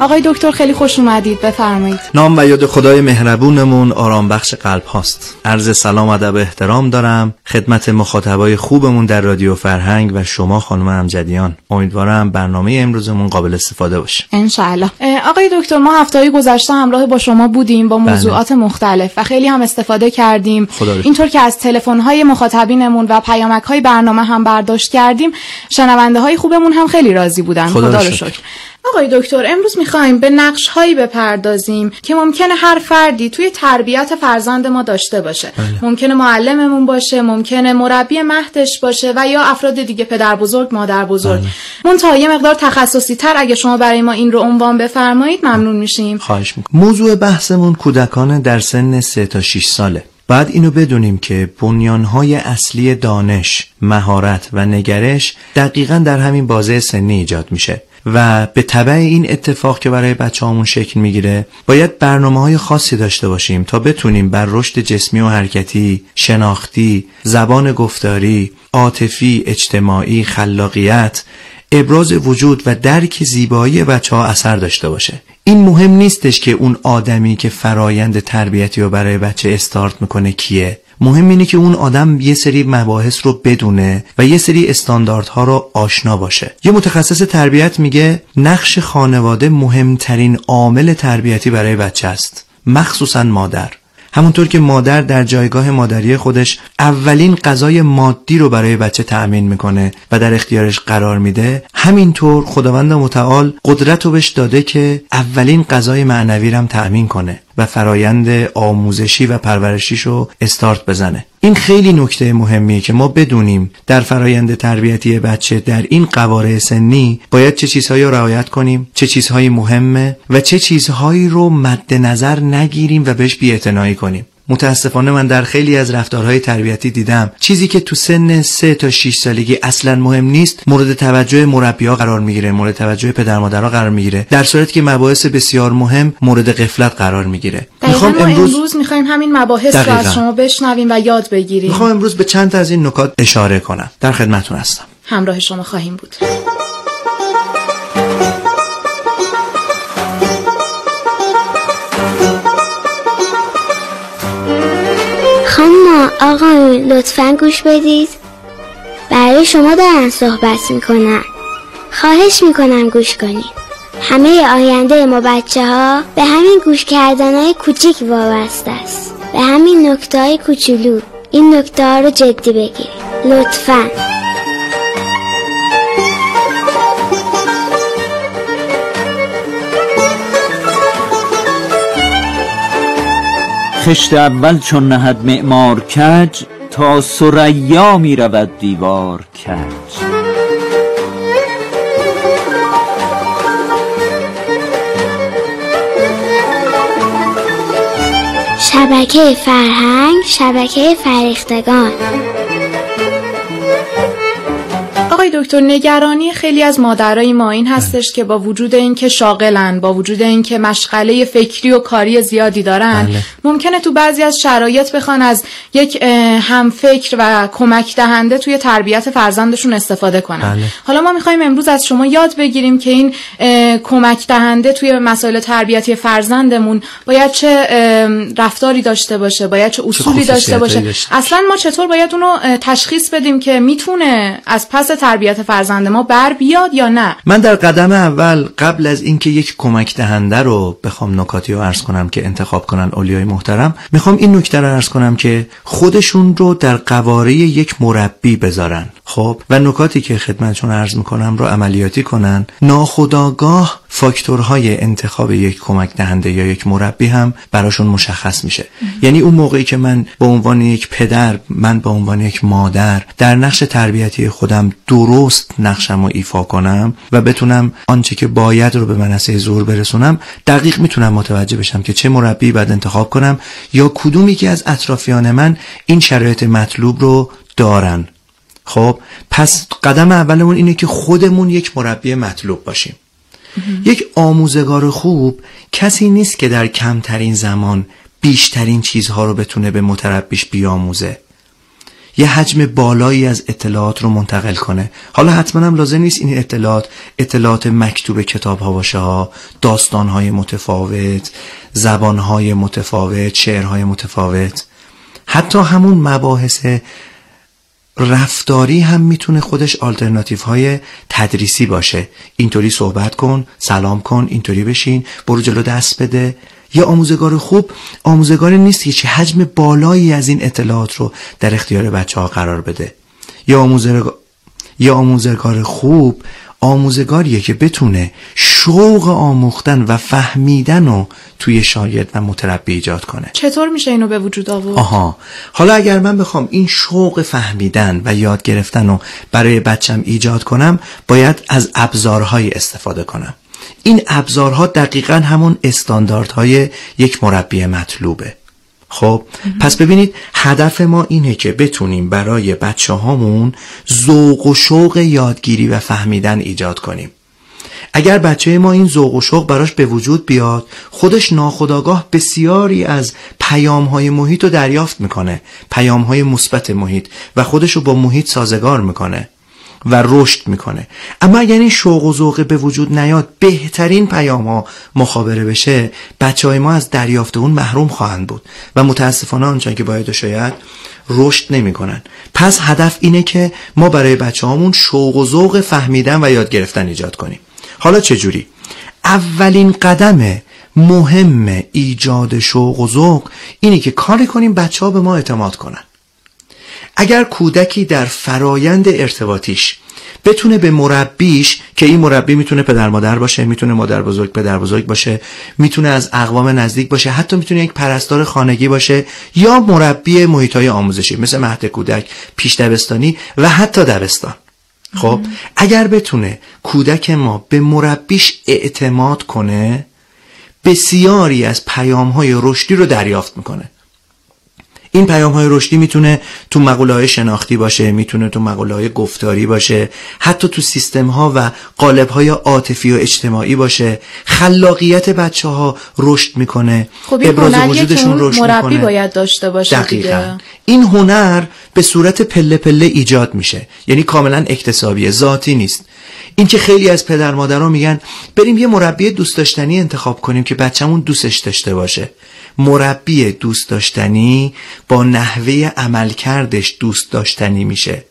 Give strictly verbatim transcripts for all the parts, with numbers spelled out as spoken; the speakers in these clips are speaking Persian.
آقای دکتر خیلی خوش اومدید، بفرمایید. نام و یاد خدای مهربونمون آرام بخش قلب هاست. عرض سلام و ادب احترام دارم خدمت مخاطبای خوبمون در رادیو فرهنگ و شما خانم امجدیان. امیدوارم برنامه امروزمون قابل استفاده باشه ان شاء الله. آقای دکتر ما هفته‌های گذشته همراه با شما بودیم با موضوعات بله. مختلف و خیلی هم استفاده کردیم. اینطور که از تلفن‌های مخاطبینمون و پیامک‌های برنامه هم برداشت کردیم، شنونده‌های خوبمون هم خیلی راضی بودن. خدا, خدا رو شکر. آقای دکتر امروز میخوایم به نقش‌هایی بپردازیم که ممکنه هر فردی توی تربیت فرزند ما داشته باشه. بله. ممکنه معلممون باشه، ممکنه مربی مهدش باشه و یا افراد دیگه، پدر بزرگ، مادر بزرگ. بله. منتها یه مقدار تخصصی تر اگه شما برای ما این رو عنوان بفرمایید ممنون میشیم. خواهش میکنم. موضوع بحثمون کودکان در سن سه تا شش ساله. بعد اینو بدونیم که بنیانهای اصلی دانش، مهارت و نگرش دقیقاً در همین بازه سنی ایجاد میشه و به تبع این اتفاق که برای بچه‌هامون شکل میگیره باید برنامه‌های خاصی داشته باشیم تا بتونیم بر رشد جسمی و حرکتی، شناختی، زبان گفتاری، عاطفی، اجتماعی، خلاقیت، ابراز وجود و درک زیبایی بچه‌ها اثر داشته باشه. این مهم نیستش که اون آدمی که فرایند تربیتی رو برای بچه استارت میکنه کیه. مهم اینه که اون آدم یه سری مباحث رو بدونه و یه سری استانداردها رو آشنا باشه. یه متخصص تربیت میگه نقش خانواده مهمترین عامل تربیتی برای بچه است، مخصوصا مادر. همونطور که مادر در جایگاه مادری خودش اولین غذای مادی رو برای بچه تأمین میکنه و در اختیارش قرار میده، همینطور خداوند متعال قدرت رو بهش داده که اولین غذای معنوی رو هم تأمین کنه و فرایند آموزشی و پرورشیشو استارت بزنه. این خیلی نکته مهمیه که ما بدونیم در فرایند تربیتی بچه در این قواره سنی باید چه چیزهایی رو رعایت کنیم، چه چیزهایی مهمه و چه چیزهایی رو مد نظر نگیریم و بهش بی‌اعتنایی کنیم. متاسفانه من در خیلی از رفتارهای تربیتی دیدم چیزی که تو سن سه تا شش سالگی اصلا مهم نیست مورد توجه مربی‌ها قرار میگیره، مورد توجه پدر مادرها قرار میگیره، در صورتی که مباحث بسیار مهم مورد غفلت قرار میگیره. میخوام امروز امروز میخوایم همین مباحث رو از شما بشنویم و یاد بگیریم. میخوام امروز به چند تا از این نکات اشاره کنم. در خدمتتون هستم. همراه شما خواهیم بود. خانم آقا لطفاً گوش بدید، برای شما دارن صحبت میکنن، خواهش میکنم گوش کنید. همه آینده ما بچه ها به همین گوش کردن های کوچیک وابسته است، به همین نکته های کوچولو. این نکته ها رو جدی بگیرید لطفاً. خشت اول چون نهد معمار کج، تا ثریا می رود دیوار کج. شبکه فرهنگ، شبکه فرهیختگان. آقای دکتر نگرانی خیلی از مادرای ما این هستش که با وجود اینکه شاغلن، با وجود اینکه مشغله فکری و کاری زیادی دارن، بله. ممکنه تو بعضی از شرایط بخوان از یک همفکر و کمک دهنده توی تربیت فرزندشون استفاده کنن. بله. حالا ما میخوایم امروز از شما یاد بگیریم که این کمک دهنده توی مسائل تربیتی فرزندمون باید چه رفتاری داشته باشه، باید چه اصولی داشته باشه، داشته. اصلا ما چطور باید اونو تشخیص بدیم که میتونه از پس تربیت فرزند ما بر بیاد یا نه. من در قدم اول قبل از اینکه یک کمک دهنده رو بخوام نکاتی رو عرض کنم که انتخاب کنن اولیای محترم، میخوام این نکته رو عرض کنم که خودشون رو در قواره یک مربی بذارن، خب، و نکاتی که خدمتشون عرض میکنم رو عملیاتی کنن. ناخودآگاه فاکتورهای انتخاب یک کمک دهنده یا یک مربی هم براشون مشخص میشه. یعنی اون موقعی که من به عنوان یک پدر، من به عنوان یک مادر در نقش تربیتی خودم درست نقشم رو ایفا کنم و بتونم آنچه که باید رو به منصه ظهور برسونم، دقیق میتونم متوجه بشم که چه مربی باید انتخاب کنم یا کدومی که از اطرافیان من این شرایط مطلوب رو دارن. خب پس قدم اولمون اینه که خودمون یک مربی مطلوب باشیم. یک آموزگار خوب کسی نیست که در کمترین زمان بیشترین چیزها رو بتونه به متربیش بیاموزه. یه حجم بالایی از اطلاعات رو منتقل کنه. حالا حتما هم لازم نیست این اطلاعات اطلاعات مکتوب کتاب ها باشه ها، داستان های متفاوت، زبان های متفاوت، شعرهای متفاوت. حتی همون مباحث رفتاری هم میتونه خودش آلترناتیو های تدریسی باشه. اینطوری صحبت کن، سلام کن، اینطوری بشین، برو جلو دست بده. یا آموزگار خوب آموزگاری نیست که چه حجم بالایی از این اطلاعات رو در اختیار بچه ها قرار بده. یا آموزگار یا آموزگار خوب آموزگاریه که بتونه شوق آموختن و فهمیدن رو توی شاگرد و متربی ایجاد کنه. چطور میشه اینو به وجود آورد؟ آها، حالا اگر من بخوام این شوق فهمیدن و یاد گرفتن رو برای بچم ایجاد کنم، باید از ابزارهای استفاده کنم. این ابزارها دقیقاً همون استانداردهای یک مربی مطلوبه. خب پس ببینید، هدف ما اینه که بتونیم برای بچه هامون ذوق و شوق یادگیری و فهمیدن ایجاد کنیم. اگر بچه ما این ذوق و شوق براش به وجود بیاد، خودش ناخودآگاه بسیاری از پیام‌های محیط رو دریافت میکنه، پیام‌های مثبت محیط، و خودش رو با محیط سازگار میکنه و رشد میکنه. اما اگر این شوق و ذوق به وجود نیاد، بهترین پیام ها مخابره بشه، بچه های ما از دریافت اون محروم خواهند بود و متاسفانه آنچه که باید و شاید رشد نمی کنن. پس هدف اینه که ما برای بچه هامون شوق و ذوق فهمیدن و یاد گرفتن ایجاد کنیم. حالا چجوری؟ اولین قدم مهم ایجاد شوق و ذوق اینه که کاری کنیم بچه ها به ما اعتماد کنن. اگر کودکی در فرایند ارتباطیش بتونه به مربیش، که این مربی میتونه پدر مادر باشه، میتونه مادر بزرگ پدر بزرگ باشه، میتونه از اقوام نزدیک باشه، حتی میتونه یک پرستار خانگی باشه یا مربی محیطهای آموزشی مثل مهد کودک، پیش دبستانی و حتی دبستان. خب اگر بتونه کودک ما به مربیش اعتماد کنه، بسیاری از پیام‌های رشدی رو دریافت میکنه. این پیام‌های رشدی میتونه تو مقوله‌های شناختی باشه، میتونه تو مقوله‌های گفتاری باشه، حتی تو سیستم‌ها و قالب‌های عاطفی و اجتماعی باشه. خلاقیت بچه‌ها رشد میکنه، خب ابراز وجودشون رشد میکنه. مربی باید داشته باشه. دقیقاً دیگه. این هنر به صورت پله پله ایجاد میشه، یعنی کاملا اکتسابیه، ذاتی نیست. این که خیلی از پدر مادرها میگن بریم یه مربی دوست داشتنی انتخاب کنیم که بچه‌مون دوستش داشته باشه. مربی دوست داشتنی با نحوه عملکردش دوست داشتنی میشه.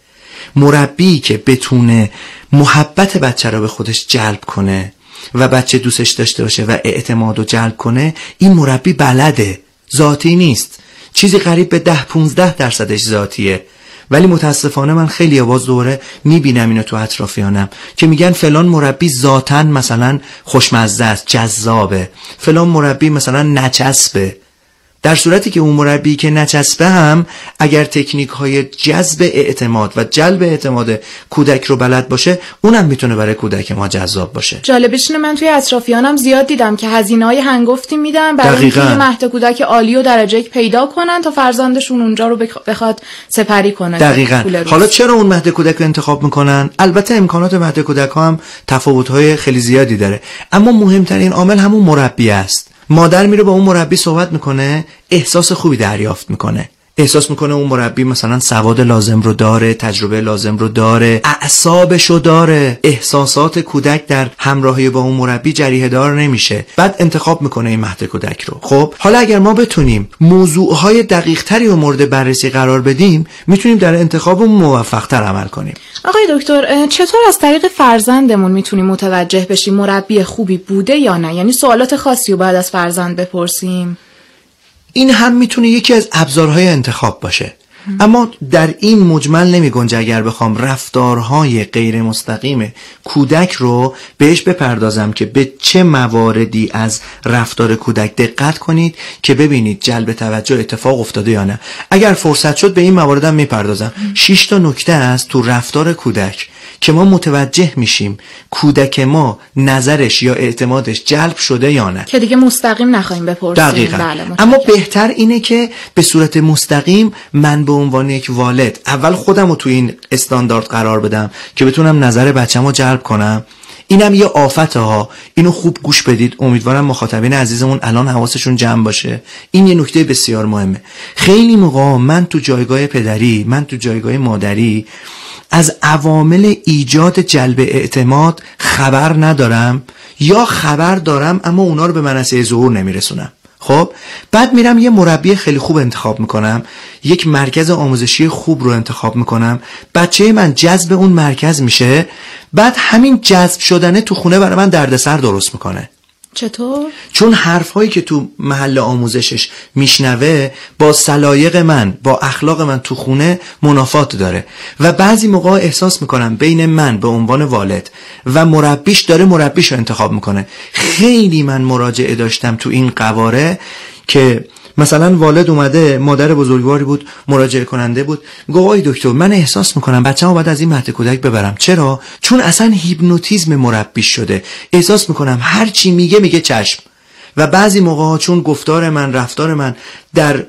مربی که بتونه محبت بچه رو به خودش جلب کنه و بچه دوستش داشته باشه و اعتماد رو جلب کنه، این مربی بلده، ذاتی نیست. چیزی قریب به ده پونزده درصدش ذاتیه. ولی متاسفانه من خیلی باز دوره میبینم اینو تو اطرافیانم که میگن فلان مربی ذاتاً مثلا خوشمزه است، جذابه، فلان مربی مثلا نچسبه، در صورتی که اون مربی که نچسبه هم اگر تکنیک های جذب اعتماد و جلب اعتماد کودک رو بلد باشه، اونم میتونه برای کودک ما جذاب باشه. جالبش اینه من توی اطرافیانم زیاد دیدم که هزینه‌های هنگفتی میدن برای اینکه مهد کودک عالی و درجه یک پیدا کنن تا فرزندشون اونجا رو بخواد سپری کنه. دقیقاً. حالا چرا اون مهد کودک رو انتخاب میکنن؟ البته امکانات مهد کودک ها هم تفاوت‌های خیلی زیادی داره، اما مهمترین عامل همون مربی است. مادر میره با اون مربی صحبت میکنه، احساس خوبی دریافت میکنه، احساس میکنه اون مربی مثلا سواد لازم رو داره، تجربه لازم رو داره، اعصابش رو داره، احساسات کودک در همراهی با اون مربی جریحه دار نمیشه، بعد انتخاب میکنه این مهد کودک رو. خب حالا اگر ما بتونیم موضوعهای دقیق تری رو مورد بررسی قرار بدیم، میتونیم در انتخاب موفق تر عمل کنیم. آقای دکتر، چطور از طریق فرزندمون میتونیم متوجه بشیم مربی خوبی بوده یا نه؟ یعنی سوالات خاصی رو باید از فرزند بپرسیم؟ این هم میتونه یکی از ابزارهای انتخاب باشه، اما در این مجمل نمی گنجه اگر بخوام رفتارهای غیر مستقیم کودک رو بهش بپردازم که به چه مواردی از رفتار کودک دقت کنید که ببینید جلب توجه اتفاق افتاده یا نه. اگر فرصت شد به این مواردم میپردازم. شش تا نکته است تو رفتار کودک که ما متوجه میشیم کودک ما نظرش یا اعتمادش جلب شده یا نه، که دیگه مستقیم نخواهیم بپرسیم. دقیقاً. بله، اما بهتر اینه که به صورت مستقیم من به عنوان یک والد اول خودم رو تو این استاندارد قرار بدم که بتونم نظر بچه‌مو جلب کنم. اینم یه آفت ها. اینو خوب گوش بدید، امیدوارم مخاطبین عزیزمون الان حواسشون جمع باشه. این یه نکته بسیار مهمه. خیلی موقع من تو جایگاه پدری، من تو جایگاه مادری از عوامل ایجاد جلب اعتماد خبر ندارم، یا خبر دارم اما اونا رو به منصه ظهور نمیرسونم. خب بعد میرم یه مربی خیلی خوب انتخاب میکنم، یک مرکز آموزشی خوب رو انتخاب میکنم، بچه من جذب اون مرکز میشه، بعد همین جذب شدنه تو خونه برای من دردسر درست میکنه. چطور؟ چون حرفایی که تو محل آموزشش میشنوه با سلایق من، با اخلاق من تو خونه منافات داره و بعضی موقع احساس میکنم بین من به عنوان والد و مربیش داره مربیش رو انتخاب میکنه. خیلی من مراجعه داشتم تو این قواره که مثلا والد اومده، مادر بزرگواری بود، مراجعه کننده بود، میگه آقای دکتر من احساس میکنم بچه‌مو باید از این مهد کودک ببرم. چرا؟ چون اصلا هیپنوتیزم مربی شده، احساس میکنم هر چی میگه میگه چشم. و بعضی موقع چون گفتار من، رفتار من در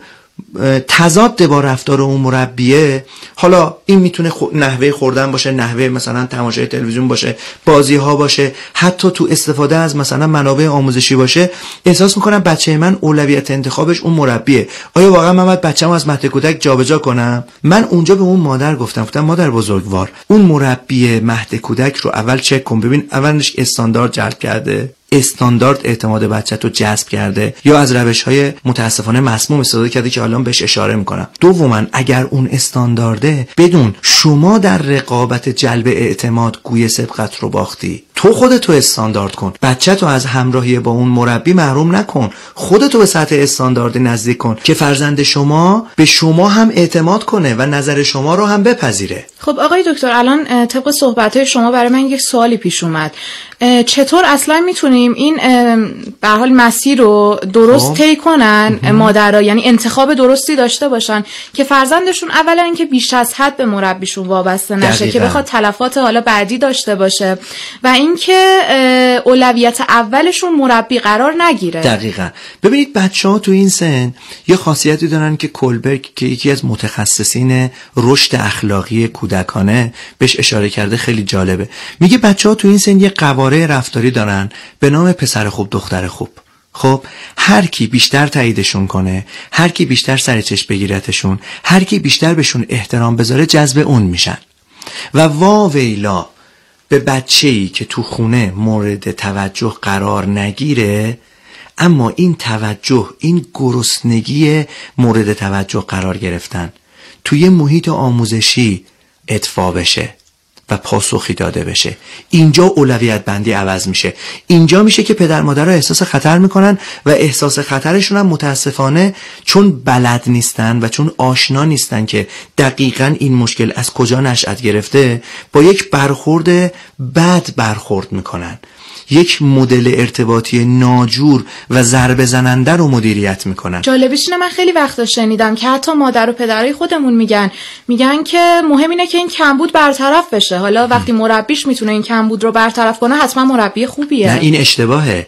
تضاد با رفتار اون مربیه، حالا این میتونه خو... نحوه خوردن باشه، نحوه مثلا تماشای تلویزیون باشه، بازی ها باشه، حتی تو استفاده از مثلا منابع آموزشی باشه، احساس میکنم بچه من اولویت انتخابش اون مربیه. آیا واقعا من باید بچه‌مو از مهد کودک جابجا کنم؟ من اونجا به اون مادر گفتم گفتم مادر بزرگوار، اون مربی مهد کودک رو اول چک کن، ببین اولش استاندارد جلب کرده، استاندارد اعتماد بچه‌تو جذب کرده، یا از روش‌های متاسفانه مسموم استفاده کرده که الان بهش اشاره میکنم. دوما اگر اون استاندارده، بدون شما در رقابت جلب اعتماد گوی سبقت رو باختی. تو خودتو استاندارد کن، بچه‌تو از همراهی با اون مربی محروم نکن، خودتو به سطح استاندارد نزدیک کن که فرزند شما به شما هم اعتماد کنه و نظر شما رو هم بپذیره. خب آقای دکتر، الان طبق صحبت‌های شما برای من یک سوالی پیش اومد. چطور اصلا میتونیم این به هر حال مسیر رو درست طی کنن مادرها، یعنی انتخاب درستی داشته باشن که فرزندشون اولا اینکه بیش از حد به مربیشون وابسته نشه دقیقا. که بخواد تلفات حالا بعدی داشته باشه و اینکه اولویت اولشون مربی قرار نگیره. دقیقاً. ببینید بچه‌ها تو این سن یه خاصیتی دارن که کولبرگ که یکی از متخصصین رشد اخلاقی کودکانه بهش اشاره کرده، خیلی جالبه. میگه بچه‌ها تو این سن یه قواره رفتاری دارن به نام پسر خوب دختر خوب. خب هر کی بیشتر تاییدشون کنه، هر کی بیشتر سر چشم بگیرتشون، هر کی بیشتر بهشون احترام بذاره جذب اون میشن. و واویلا به بچه‌ای که تو خونه مورد توجه قرار نگیره، اما این توجه، این گرسنگی مورد توجه قرار گرفتن توی محیط آموزشی اطفا بشه و پاسخی داده بشه، اینجا اولویت بندی عوض میشه. اینجا میشه که پدر مادر ها احساس خطر میکنن و احساس خطرشون هم متاسفانه چون بلد نیستن و چون آشنا نیستن که دقیقاً این مشکل از کجا نشأت گرفته، با یک برخورد بد برخورد میکنن، یک مدل ارتباطی ناجور و ضربه زننده رو مدیریت میکنن. جالبیش اینه من خیلی وقتا شنیدم که حتی مادر و پدرای خودمون میگن میگن که مهم اینه که این کمبود برطرف بشه. حالا وقتی مربیش میتونه این کمبود رو برطرف کنه، حتما مربی خوبیه. نه، این اشتباهه.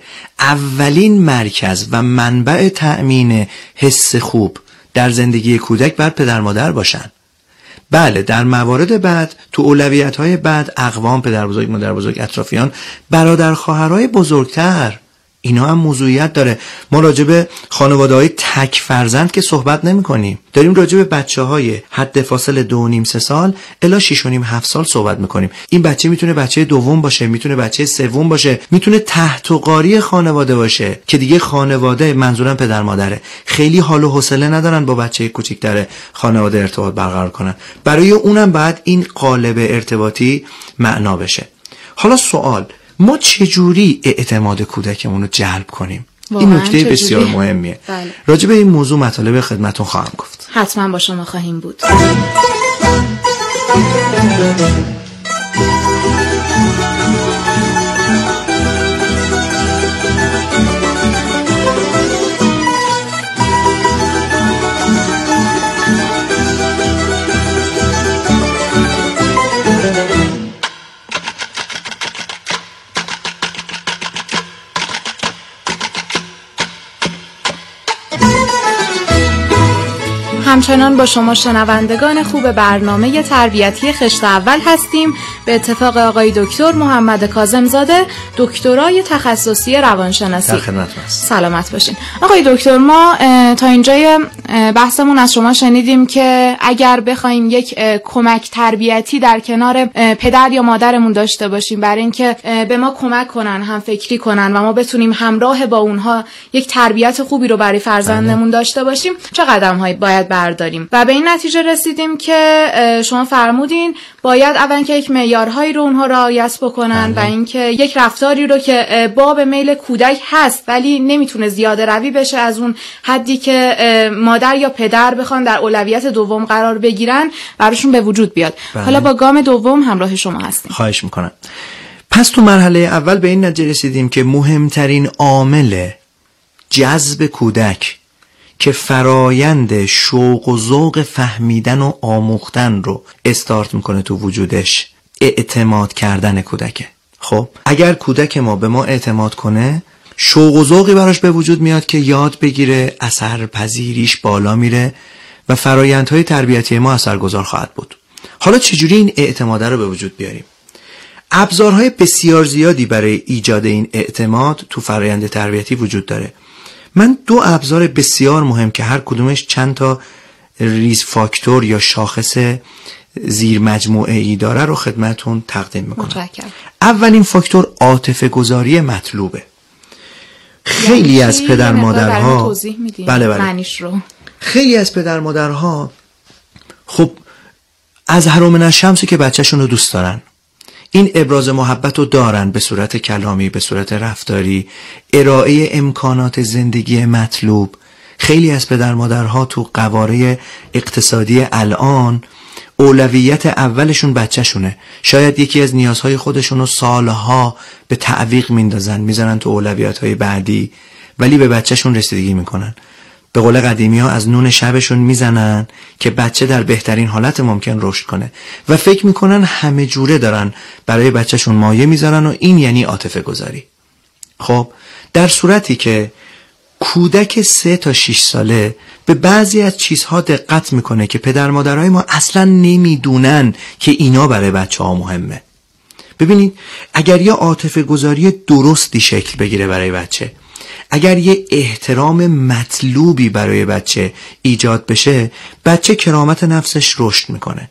اولین مرکز و منبع تأمین حس خوب در زندگی کودک باید پدر مادر باشن. بله، در موارد بعد تو اولویت‌های بعد اقوام، پدر بزرگ، مادر بزرگ، اطرافیان، برادر خواهرای بزرگتر، اینا هم موضوعیت داره. ما راجع به خانواده‌های تک فرزند که صحبت نمی‌کنیم، داریم راجع به بچه‌های حد فاصل دو و نیم سه سال الی شش و نیم هفت سال صحبت می‌کنیم. این بچه میتونه بچه دوم باشه، میتونه بچه سوم باشه، میتونه تحت و قاری خانواده باشه که دیگه خانواده، منظورم پدر مادره، خیلی حال و حوصله ندارن با بچه کوچیک‌تر خانواده ارتباط برقرار کنن. برای اونم بعد این قالب ارتباطی معنا بشه. حالا سوال، ما چجوری اعتماد کودکمون رو جلب کنیم؟ این نکته بسیار مهمیه. بله. راجع به این موضوع مطالب خدمتون خواهم گفت. حتما با شما خواهیم بود. همچنان با شما شنوندگان خوب برنامه تربیتی خشت اول هستیم به اتفاق آقای دکتر محمد کاظم‌زاده، دکترای تخصصی روانشناسی. در خدمتتون هستم. سلامت باشین. آقای دکتر، ما تا اینجای بحثمون از شما شنیدیم که اگر بخوایم یک کمک تربیتی در کنار پدر یا مادرمون داشته باشیم برای اینکه به ما کمک کنن، هم فکری کنن و ما بتونیم همراه با اونها یک تربیت خوبی رو برای فرزندمون داشته باشیم، چه قدم‌هایی باید برداریم؟ و به این نتیجه رسیدیم که شما فرمودین باید اول که یک معیارهایی رو اونها رعایت بکنن بله. و اینکه یک رفتاری رو که باب میل کودک هست ولی نمیتونه زیاده روی بشه از اون حدی که مادر یا پدر بخوان در اولویت دوم قرار بگیرن براشون به وجود بیاد. بله. حالا با گام دوم همراه شما هستیم. خواهش میکنم. پس تو مرحله اول به این نتیجه رسیدیم که مهمترین عامل جذب کودک که فرایند شوق و ذوق فهمیدن و آموختن رو استارت میکنه تو وجودش، اعتماد کردن کودکه. خب اگر کودک ما به ما اعتماد کنه، شوق و ذوقی براش به وجود میاد که یاد بگیره، اثر پذیریش بالا میره و فرایندهای تربیتی ما اثرگذار خواهد بود. حالا چجوری این اعتماد رو به وجود بیاریم؟ ابزارهای بسیار زیادی برای ایجاد این اعتماد تو فرایند تربیتی وجود داره. من دو ابزار بسیار مهم که هر کدومش چند تا ریز فاکتور یا شاخص زیر مجموعه ای داره رو خدمتون تقدیم میکنم. متشکرم. اولین فاکتور عاطفه گذاری مطلوبه. خیلی یعنی از پدر مادرها بله بله معنیش رو خیلی از پدر مادرها خب از هرم الشمسی که بچه‌شون رو دوست دارن، این ابراز محبت رو دارن به صورت کلامی، به صورت رفتاری، ارائه امکانات زندگی مطلوب. خیلی از پدر مادرها تو قواره اقتصادی الان اولویت اولشون بچه‌شونه. شاید یکی از نیازهای خودشون رو سالها به تعویق میندازن، میذارن تو اولویت‌های بعدی، ولی به بچه‌شون رسیدگی میکنن. به قول قدیمی ها از نون شبشون میزنن که بچه در بهترین حالت ممکن رشد کنه و فکر میکنن همه جوره دارن برای بچهشون مایه میذارن و این یعنی عاطفه گذاری. خب در صورتی که کودک سه تا شش ساله به بعضی از چیزها دقت میکنه که پدر مادرای ما اصلا نمیدونن که اینا برای بچه ها مهمه. ببینید اگر یه عاطفه گذاری درستی شکل بگیره برای بچه، اگر یه احترام مطلوبی برای بچه ایجاد بشه، بچه کرامت نفسش رشد میکنه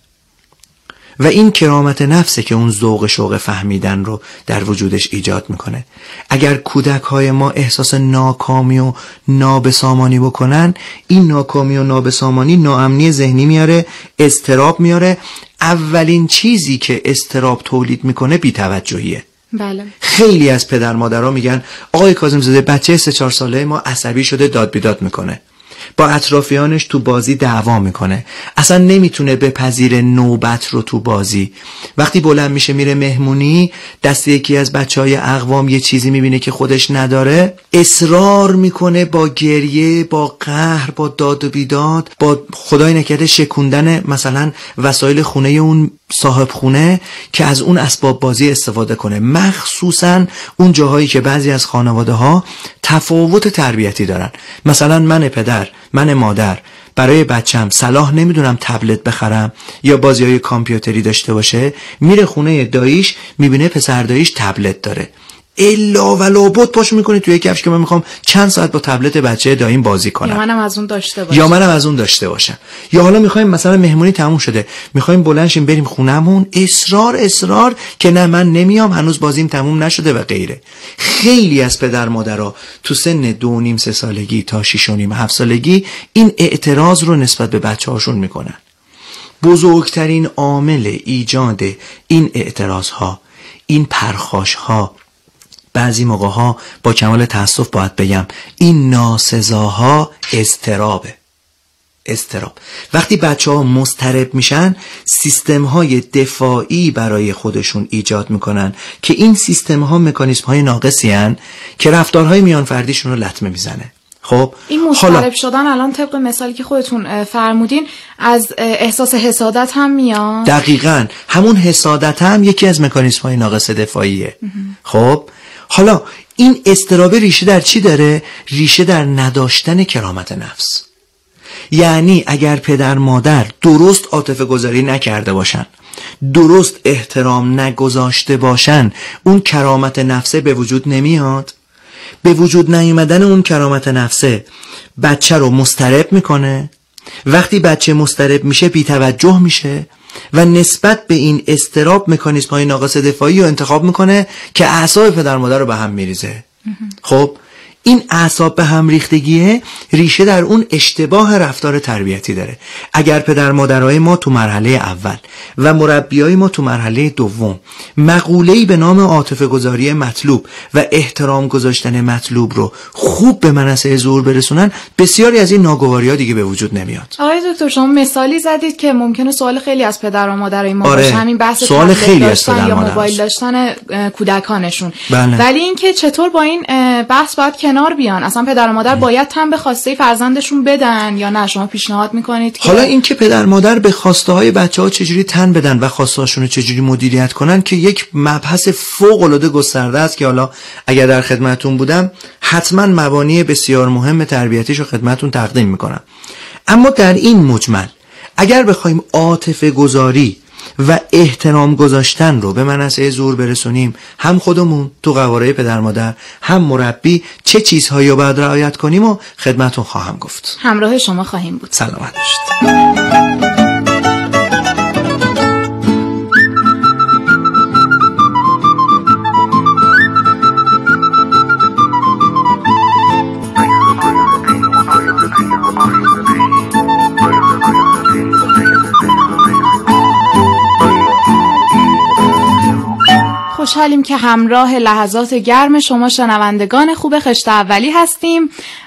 و این کرامت نفسه که اون ذوق شوق فهمیدن رو در وجودش ایجاد میکنه. اگر کودک های ما احساس ناکامی و نابسامانی بکنن، این ناکامی و نابسامانی ناامنی ذهنی میاره، اضطراب میاره. اولین چیزی که اضطراب تولید میکنه بی‌توجهیه. بله. خیلی از پدر مادرها میگن آقای کاظم‌زاده بچه سه چهار ساله ما عصبی شده، داد بیداد میکنه، با اطرافیانش تو بازی دعوا میکنه، اصلا نمیتونه بپذیره نوبت رو تو بازی. وقتی بلند میشه میره مهمونی، دست یکی از بچهای اقوام یه چیزی میبینه که خودش نداره، اصرار میکنه با گریه، با قهر، با داد و بیداد، با خدای نکرده شکوندن مثلا وسایل خونه اون صاحب خونه که از اون اسباب بازی استفاده کنه. مخصوصا اون جاهایی که بعضی از خانواده ها تفاوت تربیتی دارن. مثلا من پدر، من مادر برای بچم صلاح نمیدونم تبلت بخرم یا بازی‌های کامپیوتری داشته باشه، میره خونه داییش میبینه پسر داییش تبلت داره، الا ولا بود پاشو میکنه توی کفش که من میخوام چند ساعت با تبلت بچه داییم بازی کنم، یا منم از اون داشته باشم یا منم از اون داشته باشم. یا حالا میخوایم مثلا مهمونی تموم شده، میخوایم بلندشیم بریم خونمون، اصرار اصرار که نه من نمیام، هنوز بازیم تموم نشده و غیره. خیلی از پدر مادرها تو سن دو و نیم سه سالگی تا شش و نیم هفت سالگی این اعتراض رو نسبت به بچه‌هاشون میکنن. بزرگترین عامل ایجاد این اعتراض ها، این پرخاش ها، بعضی موقع ها با کمال تأسف باید بگم این ناسزاها اضطرابه. اضطراب وقتی بچه ها مضطرب میشن، سیستم های دفاعی برای خودشون ایجاد میکنن که این سیستم ها مکانیسم های ناقصی هن که رفتارهای میان فردیشون رو لطمه میزنه. خب این مضطرب شدن الان طبق مثالی که خودتون فرمودین از احساس حسادت هم میاد. دقیقاً همون حسادت هم یکی از مکانیسم های ناقص دفاعیه. خب حالا این اضطراب ریشه در چی داره؟ ریشه در نداشتن کرامت نفس. یعنی اگر پدر مادر درست عاطفه گذاری نکرده باشن، درست احترام نگذاشته باشن اون کرامت نفسه به وجود نمیاد. به وجود نیومدن اون کرامت نفسه بچه رو مضطرب میکنه. وقتی بچه مضطرب میشه بی‌توجه میشه و نسبت به این اضطراب مکانیزم‌های ناقص دفاعی رو انتخاب میکنه که اعصاب پدر مادر رو به هم میریزه. خب این اعصاب به هم ریختگیه ریشه در اون اشتباه رفتار تربیتی داره. اگر پدر مادرای ما تو مرحله اول و مربیای ما تو مرحله دوم مقوله‌ای به نام عاطفه گذاری مطلوب و احترام گذاشتن مطلوب رو خوب به منصه ظهور برسونن، بسیاری از این ناگواری‌ها دیگه به وجود نمیاد. آقای دکتر شما مثالی زدید که ممکنه سوال خیلی از پدر و مادرای ما آره. باشه، همین بحث سوال خیلی از پدر یا مادر موبایل داشتن کودکانشون. بله. ولی اینکه چطور با این بحث باید کنار بیان، اصلا پدر و مادر باید تن به خواسته فرزندشون بدن یا نه؟ شما پیشنهاد میکنید که حالا اینکه پدر مادر به خواسته های بچه ها چجوری تن بدن و خواسته هاشون رو چجوری مدیریت کنن که یک مبحث فوق العاده گسترده است که حالا اگر در خدمتون بودم حتما مبانی بسیار مهم تربیتیش رو خدمتون تقدیم میکنم. اما در این مجمل اگر بخوایم عاطفه گذاری و احترام گذاشتن رو به منصه ظهور برسونیم، هم خودمون تو قواره پدر مادر هم مربی چه چیزهایی رو باید رعایت کنیم و خدمتون خواهم گفت. همراه شما خواهیم بود. سلامت باشید. خوشحالیم که همراه لحظات گرم شما شنوندگان خوب خشت اولی هستیم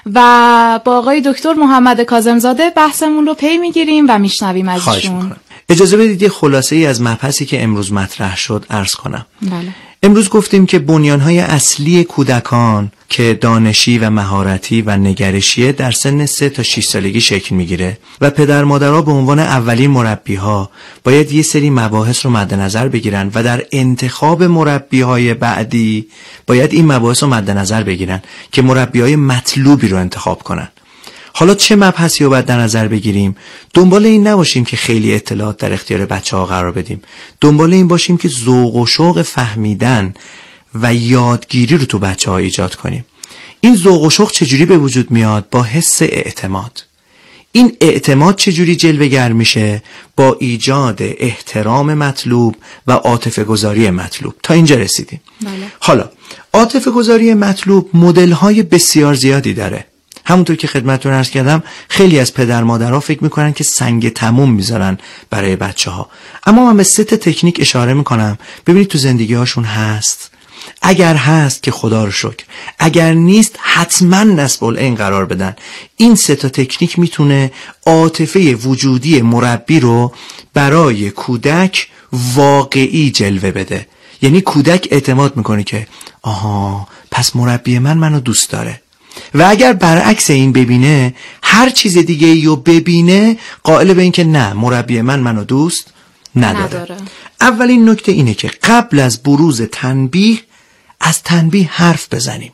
و با آقای دکتر محمد کاظمزاده بحثمون رو پی میگیریم و میشنویم از ایشون. اجازه بدید یه خلاصه ای از مبحثی که امروز مطرح شد عرض کنم. بله. امروز گفتیم که بنیانهای اصلی کودکان که دانشی و مهارتی و نگرشیه در سن سه تا شش سالگی شکل میگیره و پدر مادرها به عنوان اولین مربیها باید یه سری مباحث رو مد نظر بگیرن و در انتخاب مربیهای بعدی باید این مباحث رو مد نظر بگیرن که مربیهای مطلوبی رو انتخاب کنن. حالا چه مبحثی رو باید در نظر بگیریم؟ دنبال این نباشیم که خیلی اطلاعات در اختیار بچه ها قرار بدیم. دنبال این باشیم که ذوق و شوق فهمیدن و یادگیری رو تو بچه ها ایجاد کنیم. این ذوق و شوق چجوری به وجود میاد؟ با حس اعتماد. این اعتماد چجوری جلوه‌گر میشه؟ با ایجاد احترام مطلوب و عاطفه گذاری مطلوب. تا اینجا رسیدیم. بله. حالا عاطفه گذاری مطلوب مدل های بسیار زیادی داره. همونطور که خدمتتون عرض کردم خیلی از پدر مادرها فکر میکنن که سنگ تموم میذارن برای بچه ها، اما من به سه تا تکنیک اشاره میکنم ببینید تو زندگی هاشون هست. اگر هست که خدا رو شکر، اگر نیست حتما نصب العین قرار بدن. این سه تا تکنیک میتونه عاطفه وجودی مربی رو برای کودک واقعی جلوه بده. یعنی کودک اعتماد میکنه که آها پس مربی من منو دوست داره، و اگر برعکس این ببینه هر چیز دیگه ایو ببینه قائل به این که نه مربی من منو دوست نداره. نداره. اولین نکته اینه که قبل از بروز تنبیه از تنبیه حرف بزنیم.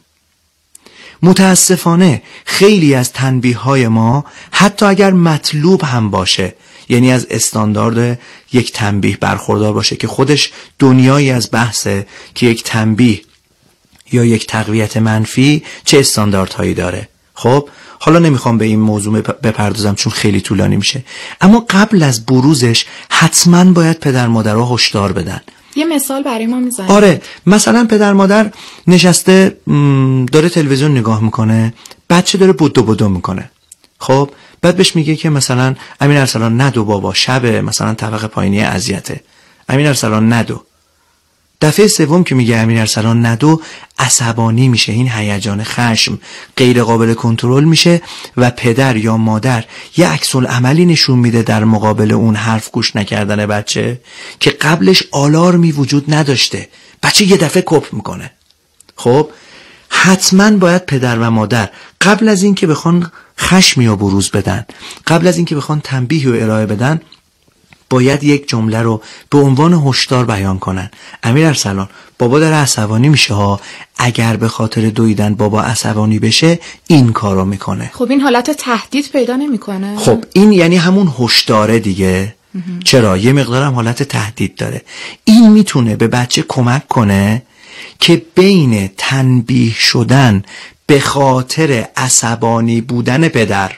متاسفانه خیلی از تنبیه های ما حتی اگر مطلوب هم باشه، یعنی از استاندارد یک تنبیه برخوردار باشه که خودش دنیایی از بحثه که یک تنبیه یا یک تقویت منفی چه استانداردهایی داره. خب حالا نمیخوام به این موضوع بپردازم چون خیلی طولانی میشه، اما قبل از بروزش حتما باید پدر مادرها هشدار بدن. یه مثال برای ما میزنید؟ آره، مثلا پدر مادر نشسته داره تلویزیون نگاه میکنه، بچه داره بدو بدو میکنه. خب بعد بهش میگه که مثلا امین ارسلان ندو بابا، شب مثلا طبقه پایینی اذیته، امین ارسلان ندو. دفعه سوم که میگه امین ارسلان ندو عصبانی میشه، این هیجان خشم غیر قابل کنترل میشه و پدر یا مادر یه عکس العملی نشون میده در مقابل اون حرف گوش نکردن بچه که قبلش آلارمی وجود نداشته، بچه یه دفعه کپ میکنه. خب حتما باید پدر و مادر قبل از این که بخوان خشمی رو بروز بدن، قبل از این که بخوان تنبیه رو ارائه بدن، باید یک جمله رو به عنوان هشدار بیان کنن. امیر ارسلان بابا داره عصبانی میشه ها، اگر به خاطر دویدن بابا عصبانی بشه این کارو میکنه. خب این حالت تهدید پیدا نمیکنه؟ خب این یعنی همون هشداره دیگه. چرا؟ یه مقدارم حالت تهدید داره. این میتونه به بچه کمک کنه که بین تنبیه شدن به خاطر عصبانی بودن پدر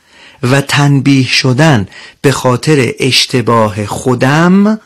و تنبیه شدن به خاطر اشتباه خودم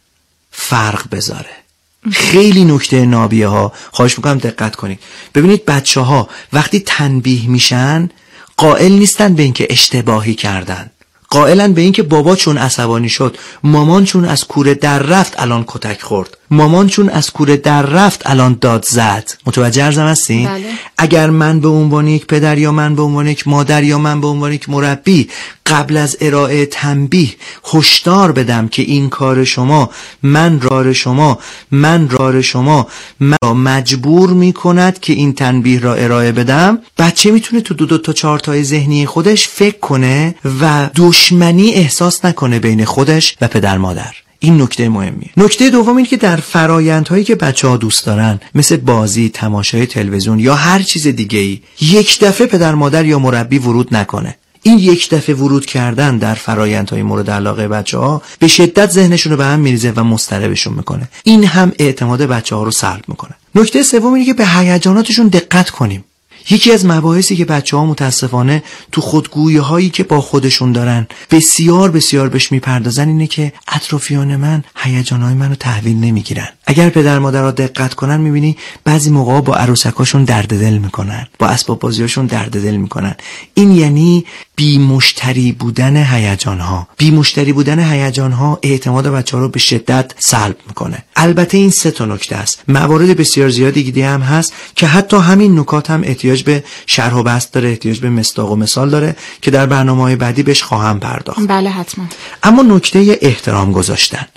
فرق بذاره. خیلی نکته نابیه ها، خواهش میکنم دقت کنید. ببینید بچه ها وقتی تنبیه میشن قائل نیستن به اینکه اشتباهی کردن، قائلن به اینکه بابا چون عصبانی شد، مامان چون از کوره در رفت الان کتک خورد، مامان چون از کوره در رفت الان داد زد. متوجه عرضم هستین؟ بله. اگر من به عنوان یک پدر یا من به عنوان یک مادر یا من به عنوان یک مربی قبل از ارائه تنبیه هشدار بدم که این کار شما من رار شما من رار شما من را مجبور می کند که این تنبیه را ارائه بدم، بچه میتونه تو دو دو تا چهار تای ذهنی خودش فکر کنه و دشمنی احساس نکنه بین خودش و پدر مادر. این نکته مهمیه. نکته دوم این که در فرایندهایی که بچه‌ها دوست دارن مثل بازی، تماشای تلویزیون یا هر چیز دیگه‌ای، یک دفعه پدر مادر یا مربی ورود نکنه. این یک دفعه ورود کردن در فرایندهای مورد علاقه بچه‌ها به شدت ذهنشون رو به هم میریزه و مضطربشون میکنه. این هم اعتماد بچه‌ها رو سلب میکنه. نکته سوم اینه که به هیجاناتشون دقت کنیم. یکی از مباحثی که بچه‌ها متاسفانه تو خودگویی هایی که با خودشون دارن بسیار بسیار بهش میپردازن اینه که اطرافیان من هیجانهای منو تحویل نمیگیرن. اگر پدر مادرها دقت کنن میبینی بعضی موقعا با عروسکاشون درد دل میکنن، با اسباب بازیاشون درد دل میکنن. این یعنی بی مشتری بودن هیجانها. بی مشتری بودن هیجانها اعتماد بچه‌ها رو به شدت سلب میکنه. البته این سه تا نکته است. موارد بسیار زیادی دیگه هم هست که حتی همین نکات هم احتیاج به شرح و بسط داره، احتیاج به مصداق و مثال داره که در برنامه‌های بعدی بهش خواهم پرداخت. بله حتما. اما نکته احترام گذاشتن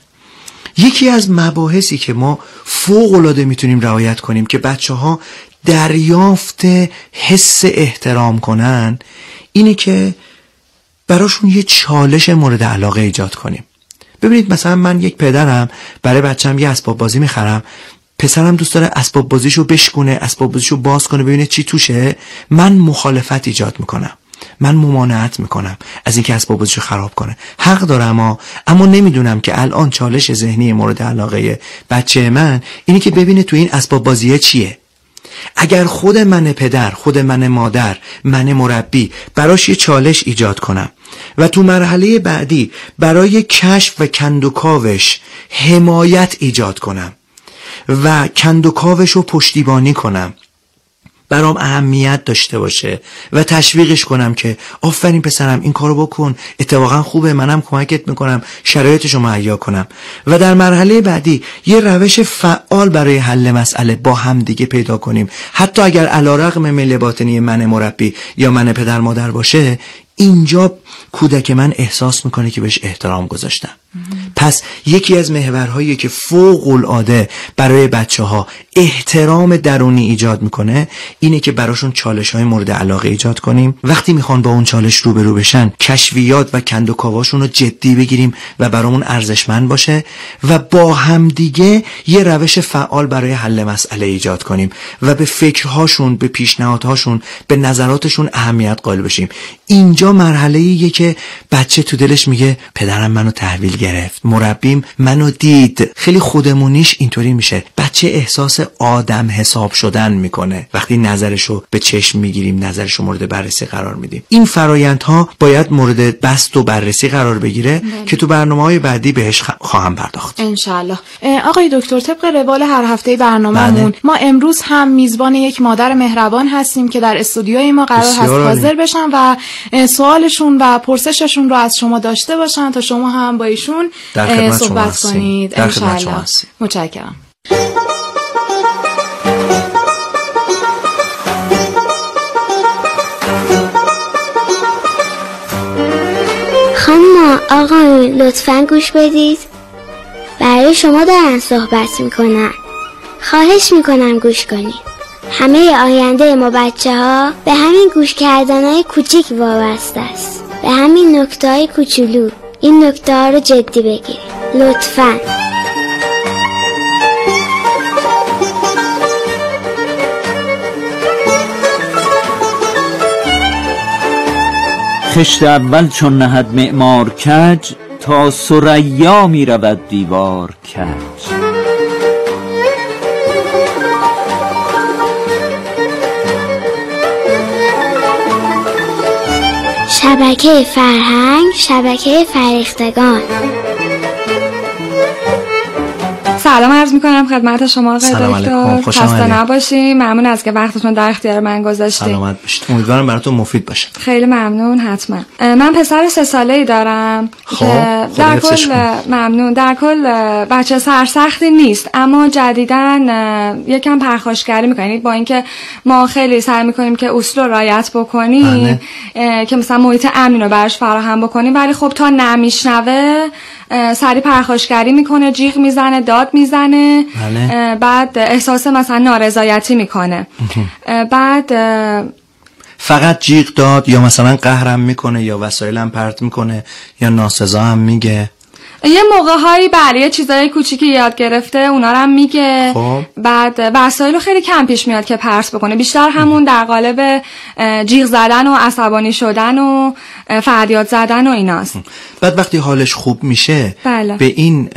یکی از مباحثی که ما فوق‌العاده میتونیم رعایت کنیم که بچه‌ها دریافت حس احترام کنن اینه که براشون یه چالش مورد علاقه ایجاد کنیم. ببینید مثلا من یک پدرم، برای بچه‌م یه اسباب بازی میخرم، پسرم دوست داره اسباب بازیشو بشکونه، اسباب بازیشو باز کنه ببینه چی توشه، من مخالفت ایجاد میکنم، من ممانعت میکنم از اینکه اسباب بازیشو خراب کنه. حق دارم اما اما نمیدونم که الان چالش ذهنی مورد علاقه بچه من اینی که ببینه تو این اسباب بازیه چیه. اگر خود من پدر، خود من مادر، من مربی براش یه چالش ایجاد کنم و تو مرحله بعدی برای کشف و کندوکاوش حمایت ایجاد کنم و کندوکاوش رو پشتیبانی کنم، برام اهمیت داشته باشه و تشویقش کنم که آفرین پسرم این کارو بکن، اتفاقا خوبه، منم کمکت میکنم، شرایطشو مهیا کنم و در مرحله بعدی یه روش فعال برای حل مسئله با هم دیگه پیدا کنیم. حتی اگر علیرغم میل باطنی من مربی یا من پدر مادر باشه، اینجا کودک من احساس میکنه که بهش احترام گذاشتم. پس یکی از محورهایی که فوق العاده برای بچه ها احترام درونی ایجاد میکنه اینه که براشون چالش های مورد علاقه ایجاد کنیم. وقتی میخوان با اون چالش روبرو بشن، کشفیات و کندوکاواشون رو جدی بگیریم و برامون ارزشمند باشه و با همدیگه یه روش فعال برای حل مسئله ایجاد کنیم و به فکرهاشون، به پیشنهادهاشون، به نظراتشون اهمیت قائل بشیم. اینجا مرحله‌ایه که بچه تو دلش میگه پدرم منو تحویل گرفت، مربیم منو دید. خیلی خودمونیش اینطوری میشه. بچه احساس آدم حساب شدن میکنه وقتی نظرشو به چشم میگیریم، نظرشو مورد بررسی قرار میدیم. این فرایندها باید مورد بسط و بررسی قرار بگیره بله. که تو برنامه‌های بعدی بهش خواهم پرداخت ان شاء الله. آقای دکتر، طبق روال هر هفته برنامه‌مون ما امروز هم میزبان یک مادر مهربان هستیم که در استودیوی ما قرار هست حاضر بشن و سوالشون و پرسششون رو از شما داشته باشن تا شما هم با ایشون صحبت کنید ان شاء الله. متشکرم. خانم آقایون لطفاً گوش بدید، برای شما دارن صحبت میکنن، خواهش میکنم گوش کنید. همه آینده ما بچه ها به همین گوش کردن های کوچیک وابسته است، به همین نکته های کوچولو. این نکته ها رو جدی بگیرید لطفاً. خشت اول چون نهد معمار کج، تا ثریا می رود دیوار کج. شبکه فرهنگ، شبکه فرهیختگان. سلام عرض میکنم خدمت شما آقای دکتر. خسته نباشید. ممنون از که وقتتون در اختیار من گذاشتید. سلامت باشید. امیدوارم براتون مفید باشه. خیلی ممنون. حتما. من پسر سه ساله ای دارم خب که در کل ممنون در کل بچه سرسختی نیست، اما جدیداً یکم پرخاشگری میکنید. با اینکه ما خیلی سعی میکنیم که اصول رو رعایت بکنیم که مثلا محیط امنی رو براش فراهم بکنیم، ولی خب تا نمیشنوه سری پرخاشگری میکنه، جیغ میزنه، داد میزنه، بله. بعد احساس مثلا نارضایتی میکنه. بعد فقط جیغ داد یا مثلا قهرم میکنه یا وسایلم پرت میکنه یا ناسزا هم میگه؟ یه موقع هایی بله یه چیزای کوچیکی یاد گرفته اونا رو هم میگه. خب. بعد وسایل خیلی کم پیش میاد که پرس بکنه، بیشتر همون در قالب جیغ زدن و عصبانی شدن و فریاد زدن و ایناست. بعد وقتی حالش خوب میشه بله. به این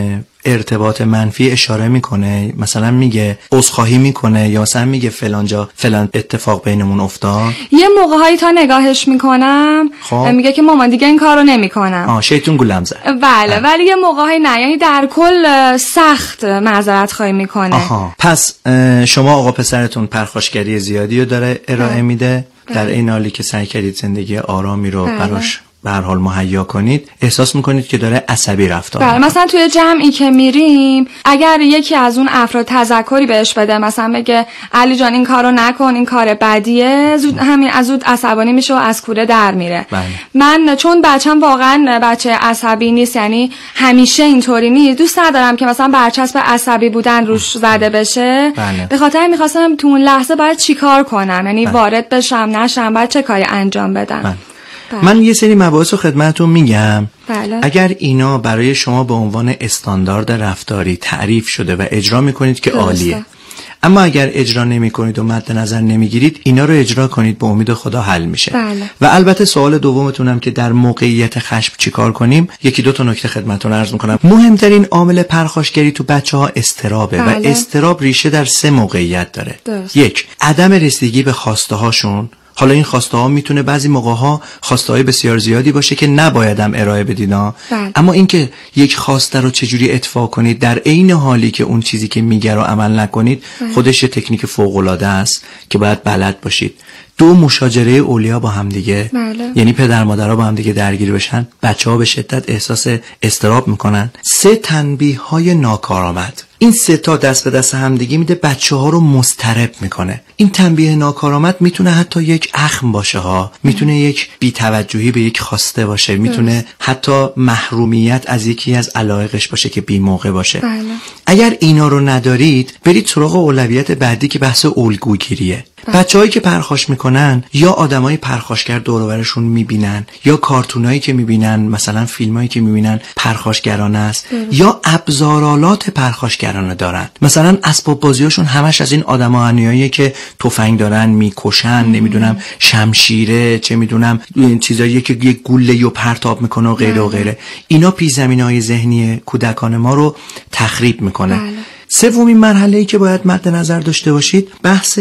ارتباط منفی اشاره میکنه، مثلا میگه عذرخواهی میکنه یا مثلا میگه فلان جا فلان اتفاق بینمون افتاد؟ یه موقع هایی تا نگاهش میکنم خب. میگه که مامان دیگه این کارو نمیکنم. آه شیطون گولم زد. بله اه. ولی یه موقع هایی نه، یعنی در کل سخت معذرت خواهی میکنه. آها. پس شما آقا پسرتون پرخاشگری زیادی رو داره ارائه اه. میده اه. در این حالی که سعی کردید زندگی آرامی رو اه. براش به هر حال مهیا کنید، احساس میکنید که داره عصبی رفتار بله. مثلا توی جمعی که میریم اگر یکی از اون افراد تذکری بهش بده، مثلا بگه علی جان این کارو نکن، این کار بدیه، زود همین از زود عصبانی میشه و از کوره در میره. بله. من چون بچم واقعا بچه عصبی نیست، یعنی همیشه اینطوری نیست، دوست ندارم که مثلا برچسب عصبی بودن روش زده بشه. بله. به خاطر میخواستم تو اون لحظه باید چیکار کنم، یعنی بله. وارد بشم نشم، باید چه کاری انجام بدم. بله. بله. من یه سری مباحث رو خدمتتون میگم. بله. اگر اینا برای شما به عنوان استاندارد رفتاری تعریف شده و اجرا میکنید که درسته. عالیه. اما اگر اجرا نمیکنید و مد نظر نمیگیرید، اینا رو اجرا کنید، به امید خدا حل میشه. بله. و البته سوال دومتونم که در موقعیت خشم چیکار کنیم، یکی دو تا نکته خدمتتون عرض میکنم. مهمترین عامل پرخاشگری تو بچه‌ها استرابه. بله. و استراب ریشه در سه موقعیت داره. درست. یک، عدم رسیدگی به خواسته هاشون. حالا این خواسته ها میتونه بعضی موقع ها خواسته های بسیار زیادی باشه که نبایدم ارائه بدید. اما اینکه یک خواسته رو چجوری اطفا کنید در عین حالی که اون چیزی که میگه رو عمل نکنید، بله. خودش تکنیک فوق العاده است که باید بلد باشید. دو، مشاجره اولیا با هم دیگه. بله. یعنی پدر مادرها با هم دیگه درگیر بشن، بچه‌ها به شدت احساس اضطراب میکنن. سه، تنبیه های ناکارآمد. این سه تا دست به دست همدیگه میده، بچه‌ها رو مضطرب میکنه. این تنبیه ناکارآمد میتونه حتی یک اخم باشه ها، میتونه یک بی‌توجهی به یک خواسته باشه، میتونه حتی محرومیت از یکی از علایقش باشه که بی موقع باشه. بله. اگر اینا رو ندارید، برید سراغ اولویت بعدی که بحث الگوگیریه. بچه‌هایی که پرخاش میکنن یا آدمای پرخاشگر دور و برشون میبینن یا کارتونایی که میبینن، مثلا فیلمایی که میبینن پرخاشگرانه است، یا ابزارالات پرخاشگرانه دارن. مثلا اسباب بازیاشون همش از این آدماییه که تفنگ دارن میکشن، نمیدونم شمشیره، چه میدونم این چیزایی که یک گوله رو پرتاب میکنه و غیره و غیره. اینا پیش زمینه‌های ذهنی کودکان ما رو تخریب میکنه. بله. سومین مرحله‌ای که باید مد نظر داشته باشید، بحث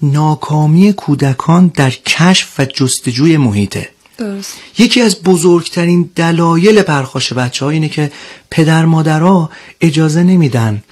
ناکامی کودکان در کشف و جستجوی محیطه. درست. یکی از بزرگترین دلایل پرخاش بچه‌ها اینه که پدر مادرها اجازه نمیدن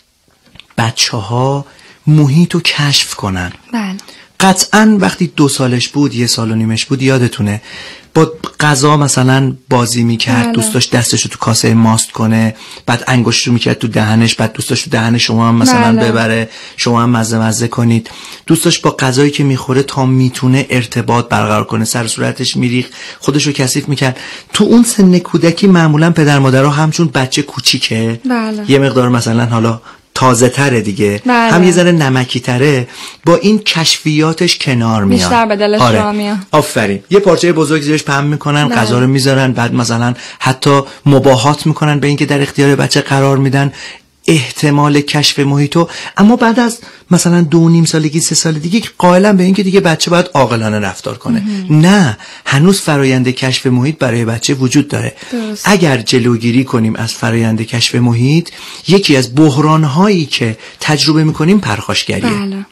بچه‌ها محیط رو کشف کنن. بله. قطعاً وقتی دو سالش بود، یه سال و نیمش بود، یادتونه با غذا مثلا بازی میکرد. بله. دوست داشت دستشو تو کاسه ماست کنه، بعد انگشتشو میکرد تو دهنش، بعد دوست داشت تو دهن شما هم مثلا بله. ببره، شما هم مزه مزه کنید. دوست داشت با غذایی که میخوره تا میتونه ارتباط برقرار کنه، سر صورتش میریخ، خودشو کثیف میکرد. تو اون سن کودکی معمولا پدر مادرها همچون بچه کوچیکه، بله. یه مقدار مثلا حالا تازه تره دیگه، بله. هم یه ذره نمکی تره، با این کشفیاتش کنار میاد، بیشتر به دلش آره. راه میاد. آفرین. یه پارچه بزرگ زیرش پهن میکنن، بله. غذا رو میذارن، بعد مثلا حتی مباهات میکنن به اینکه در اختیار بچه قرار میدن. احتمال کشف محیطو، اما بعد از مثلا دو نیم سالگی سه سال دیگه قائلا به این که دیگه بچه باید عاقلانه رفتار کنه. نه، هنوز فرایند کشف محیط برای بچه وجود داره. درست. اگر جلوگیری کنیم از فرایند کشف محیط، یکی از بحران‌هایی که تجربه می‌کنیم پرخاشگریه. بله.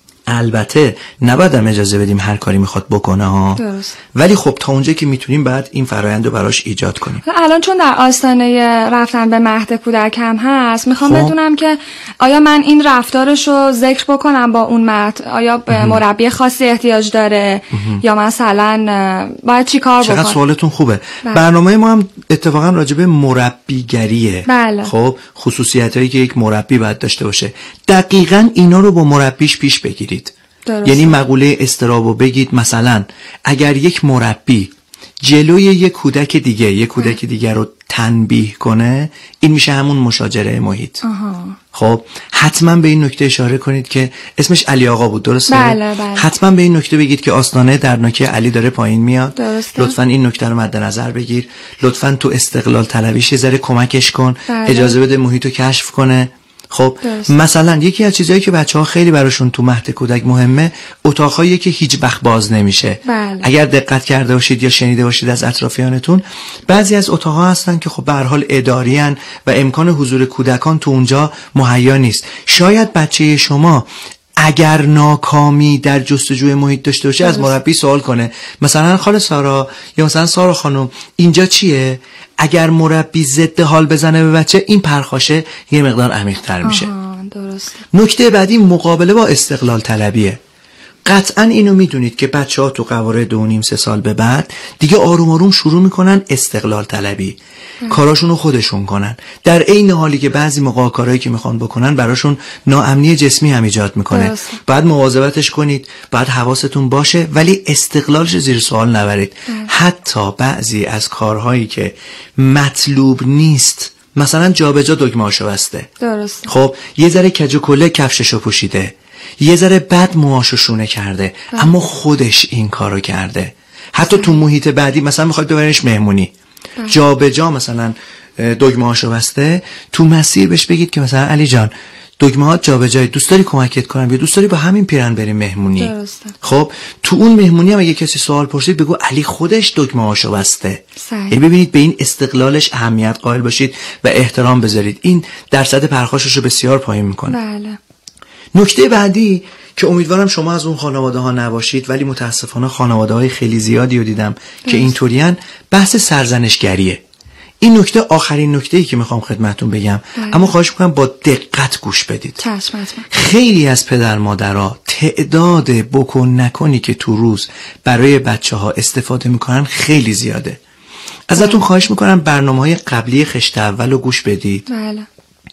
البته نباید هم اجازه بدیم هر کاری میخواد بکنه ها. درست. ولی خب تا اونجا که میتونیم بعد این فرآیند رو براش ایجاد کنیم. الان چون در آستانه رفتن به مهد کودکم هست، میخوام خب. بدونم که آیا من این رفتارش رو ذکر بکنم با اون مهد؟ آیا به مربی خاصی احتیاج داره یا مثلا باید چی کار بکنم؟ چقدر سوالتون خوبه. بله. برنامه ما هم اتفاقا راجع به مربیگریه. بله. خب خصوصیتایی که یک مربی باید داشته باشه، دقیقاً اینا رو با مربیش پیش بگیرید. درست. یعنی مقوله استرابو بگید، مثلا اگر یک مربی جلوی یک کودک دیگه یک کودک دیگه رو تنبیه کنه، این میشه همون مشاجره محیط. آها. خب حتما به این نکته اشاره کنید که اسمش علی آقا بود، درسته؟ بله بله. حتما به این نکته بگید که آستانه درناکه علی داره پایین میاد. درسته. لطفاً این نکته رو مد نظر بگیر. لطفاً تو استقلال طلبیش یه ذره کمکش کن. بله. اجازه بده محیط رو کشف کنه. خب درست. مثلا یکی از چیزایی که بچه‌ها خیلی براشون تو مهد کودک مهمه، اتاقایی که هیچ وقت باز نمیشه. بله. اگر دقت کرده باشید یا شنیده باشید از اطرافیانتون، بعضی از اتاقها هستن که خب به هر حال اداریان و امکان حضور کودکان تو اونجا مهیا نیست. شاید بچه شما اگر ناکامی در جستجوی محیط داشته باشه از مربی سوال کنه، مثلا خاله سارا یا مثلا سارا خانم اینجا چیه؟ اگر مربی ضد حال بزنه به بچه، این پرخاشه یه مقدار عمیق‌تر میشه. درست. نکته بعدی مقابله با استقلال طلبیه. قطعا اینو میدونید که بچه ها تو قواره دو نیم سه سال به بعد دیگه آروم آروم شروع میکنن استقلال طلبی، کاراشونو خودشون کنن، در عین حالی که بعضی موقع کارهایی که میخوان بکنن براشون ناامنی جسمی هم ایجاد میکنه. درست. بعد مواظبتش کنید، بعد حواستون باشه، ولی استقلالش زیر سوال نبرید. حتی بعضی از کارهایی که مطلوب نیست، مثلا جابجا دگمه‌اشو بسته، درست. خب یه ذره کج و کله کفششو پوشیده، یه ذره بد موهاشو شونه کرده، بله. اما خودش این کارو کرده. حتی تو محیط بعدی مثلا میخواید ببرینش مهمونی، جا به جا مثلا دگمه‌اشو بسته، تو مسیر بهش بگید که مثلا علی جان دگمه‌هات جا به جای، دوست داری کمکت کنم یا دوست داری با همین پیرن بریم مهمونی؟ درسته. خب تو اون مهمونی هم اگه کسی سوال پرسید بگو علی خودش دگمه‌اشو بسته. صحیح. یعنی ببینید به این استقلالش اهمیت قائل باشید و احترام بذارید. این درصد پرخاشش رو بسیار پایین میکنه. بله. نکته بعدی که امیدوارم شما از اون خانواده ها نباشید، ولی متاسفانه خانواده های خیلی زیادی رو دیدم که اینطورین، بحث سرزنشگریه. این نکته آخرین نکته‌ای که میخوام خدمتتون بگم، بله. اما خواهش میکنم با دقت گوش بدید. چشم حتما. خیلی از پدر مادرها تعداد بکن نکنی که تو روز برای بچه ها استفاده میکنن خیلی زیاده. ازتون خواهش میکنم برنامه‌های قبلی خشت اول رو گوش بدید. بله.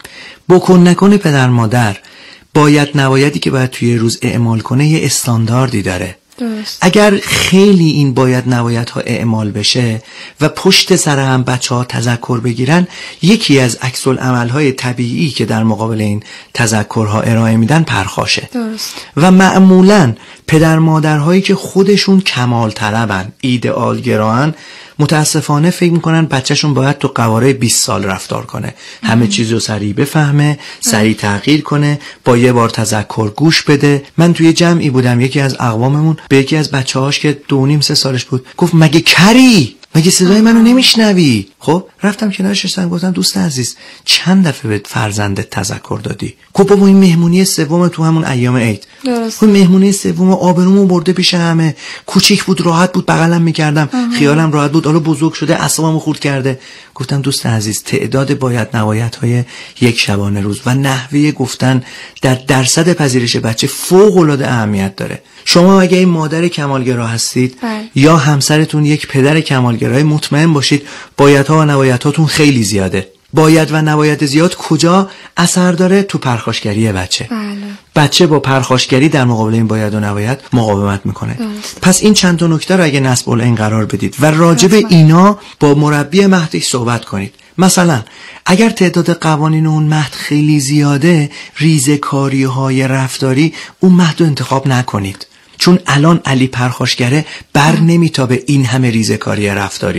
بکن نکن پدر مادر باید نبایدی که باید توی روز اعمال کنه یه استانداردی داره. درست. اگر خیلی این باید نباید ها اعمال بشه و پشت سر هم بچه ها تذکر بگیرن، یکی از عکس العمل های طبیعی که در مقابل این تذکرها ارائه میدن پرخاشه. درست. و معمولاً پدر مادرهایی که خودشون کمال طلبن، ایدئال گران، متاسفانه فکر میکنن بچهشون باید تو قواره بیست سال رفتار کنه، همه چیز رو سریع بفهمه، سریع تغییر کنه، با یه بار تذکر گوش بده. من توی جمعی بودم، یکی از اقواممون به یکی از بچه‌هاش که دو نیم سه سالش بود گفت مگه کری؟ مگه صدای منو نمیشنوی؟ خب رفتم کنارش نشستم، گفتم دوست عزیز چند دفعه به فرزندت تذکر دادی؟ گفت بابا این مهمونی سوم تو همون ایام عید. درست. اون مهمونی سوم آبرومو برده پیش همه، کوچیک بود راحت بود بغلم میکردم، خیالم راحت بود، حالا بزرگ شده اعصابمو خورد کرده. گفتم دوست عزیز تعداد باید نبایت های یک شبانه روز و نحوه گفتن در درصد پذیرش بچه فوق العاده اهمیت داره. شما اگه این مادر کمالگرا هستید بله. یا همسرتون یک پدر کمالگرای، مطمئن باشید بایدها و نبایدهاتون خیلی زیاده. باید و نباید زیاد کجا اثر داره؟ تو پرخاشگری بچه. بله. بچه با پرخاشگری در مقابل این باید و نباید مقاومت میکنه. درست. پس این چند تا نکته رو اگه نصب العین قرار بدید و راجع به اینا با مربی مهدی صحبت کنید. مثلا اگر تعداد قوانین اون مهد خیلی زیاده، ریزکاری های رفتاری اون مهد رو انتخاب نکنید، چون الان علی پرخاشگره بر نمیتابه این همه ریزکاری رفتاری رو.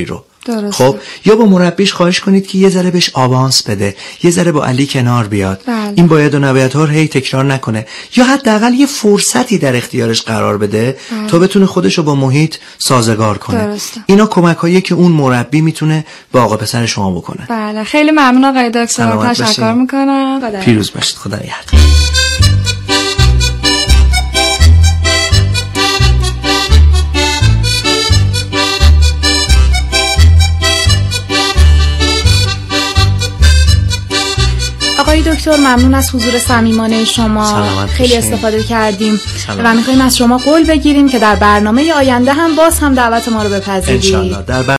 درسته. خب یا با مربیش خواهش کنید که یه ذره بهش آوانس بده، یه ذره با علی کنار بیاد. بله. این باید و نباید ها رو هی تکرار نکنه، یا حداقل یه فرصتی در اختیارش قرار بده بله. تا بتونه خودشو با محیط سازگار کنه. درسته. اینا کمک‌هایی که اون مربی میتونه با آقا پسر شما بکنه. بله خیلی ممنون آقای دکتر، تشکر میکنم. پیروز باشید. خدا نگهدار. آقای دکتر ممنون از حضور صمیمانه شما، خیلی استفاده کردیم سلامت. و میخوایم از شما قول بگیریم که در برنامه آینده هم باز هم دعوت ما رو بپذیرید. انشالله. در